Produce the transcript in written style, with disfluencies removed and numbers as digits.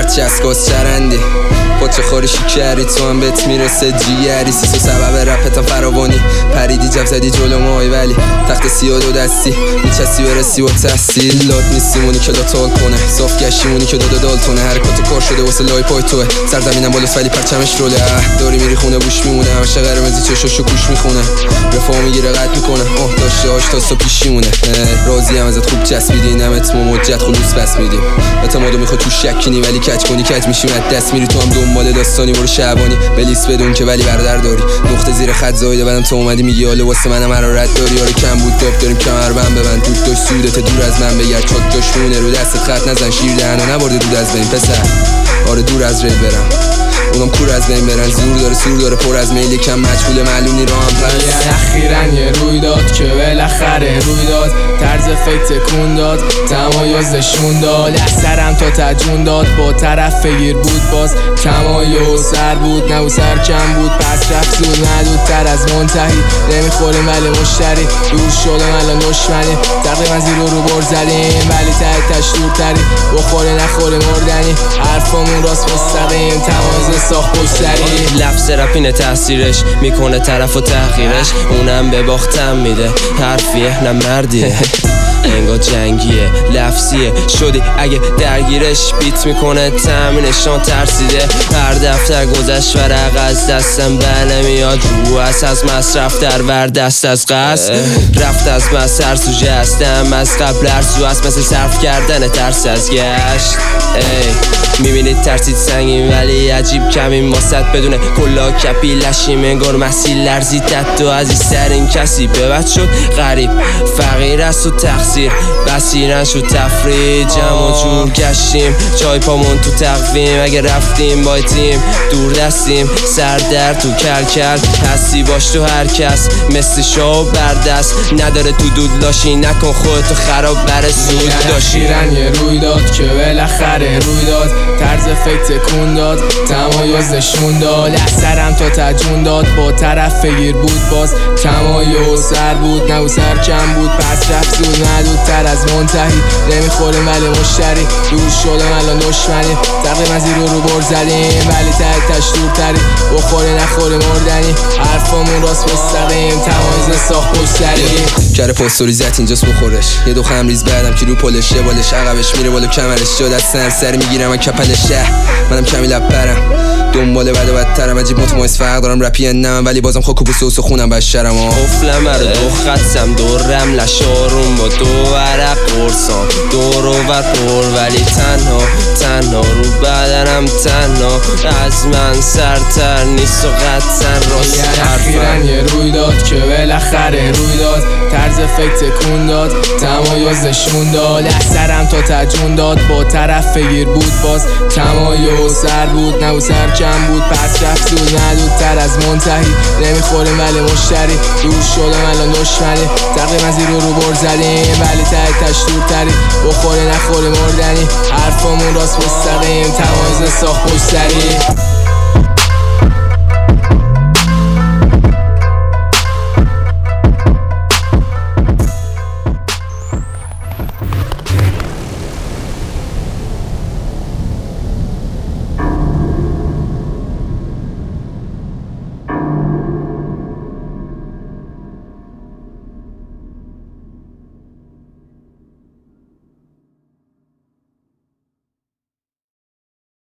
چسکاس چرندی پاچه خارشی کردی تو هم بهت میرسه جیگری سیسو سبب رپتم فراوانی پریدی جب زدی جلو مای ولی تخت سیاه دو دستی میچستی برسی با تحصیل لات نیستیمونی که لاتال کنه صاف گشتیمونی که دالتونه حرکات کار شده واسه لای پای توه سرزمینم بالاست ولی پرچمش روله داری میری خونه بوش میمونه همشه قرمزی چشاشو کوش میخونه رفاه میگیره قد میکنه داشته هاش تا پیشیمونه راضیم ازت خوب چسبیدی نمت ممجد خلوص بس میدیم اعتمادو میخواد تو شکنی ولی کج کنی کج میشیم از دست میری تو هم دنبال داستانی برو شعبانی بلیس بدون که ولی برادر داری نقطه زیر خط زایده بعدم تو اومدی میگی حالا واسه منم حرارت داری آره کم بود داب داریم کمربند ببند دود داشت سودت دور از من بگرد چاک داشت مونه رو دستت خط نزن شیر دهنو نبرده دود از بین پسر آره دور از ریل برم اونم کور از بین برن زور داره سور داره پر از میل کم مجهول معلومی رو هم پس اخیراً یه روی داد که بالاخره روی داد طرز فکر تکون داد تمایز نشون داد اثرم تا تجون داد با طرف فگیر بود باز تمایز سر بود نه سر کم بود پس رفت زود ندودتر از منتهی نمیخوریم ولی مشتری دور شدم الان دشمنی تقریبا زیرو رو بر زدیم ولی تحتش دورتری بخوری نخوری مردنی حرفمون راست مستقیم تمایز ساخت پشتری لفظ رپینه تاثیرش میکنه طرف و تحقیرش اونم به باختم میده حرفیه نه مردیه انگار جنگیه لفظیه شدی اگه درگیرش بیت میکنه تامینشان ترسیده هر دفتر گذشت ورق از دستم بله میاد رو از مصرف در ور دست از قصد رفت از مصر سوژه هستم از قبل ارزو است مثل صرف کردن ترس از گشت میبینید ترسید سنگین ولی عجیب کمیم واسط بدونه کلا کپی لشیم انگار مسیل لرزید دد و عزیزترین کسی به بد شد غریب فقیر است و تقصیر بسیرن شد تفرید جمع جور گشتیم جای پامون تو تقویم اگه رفتیم با تیم دور دستیم سردر تو کل هستی باش تو هر کس مثل شو بردست نداره تو دود لاشی نکن خودتو خراب بر سود داشتی یه روی داد که بالاخره روی داد طرز فکر تکون داد تمایز نشون داد اثرم تا تجون داد با طرف فگیر بود باز تمایز سر بود نه سر کم بود پس رفت زود ندودتر از منتهی نمیخوریم ولی مشتری دور شدم الان دشمنی تقریبا زیرو رو بر زدیم ولی تحتش دورتری بخوری نخوری مردنی حرفمون راست مستقیم تمایز ساخت پشتری کره پاستوریزت اینجاست بخورش یه دو خم ریز بعدم که رو پلش یه بالش عقبش میره بالا کمرش جا دست سر میگیرم من کپلشه منم کمی لپرم دنبال بد و بدترم عجیب متمایز فرق دارم رپی نمم ولی بازم خاک و بوسه و سخونم بشرم قفلم رو دو خطم دورم لشارون با دو ورق قرصان دور و بر پر ولی تنها رو بدنم تنها از من سرتر نیست و قطعا راست اخیراً یه روی داد که بالاخره روی داد طرز فکر تکون داد تمایز نشون داد اثرم تا تجون داد با طرف فگیر بود باز تمایز سر بود نه سر کم بود پس رفت زود ندودتر از منتهی نمیخوریم ولی مشتری دور شدم الان دشمنی تقریبا زیرو رو بر زدیم ولی تحتش دورتری بخوری نخوری مردنی حرفمون راست مستقیم تمایز ساخت پشتری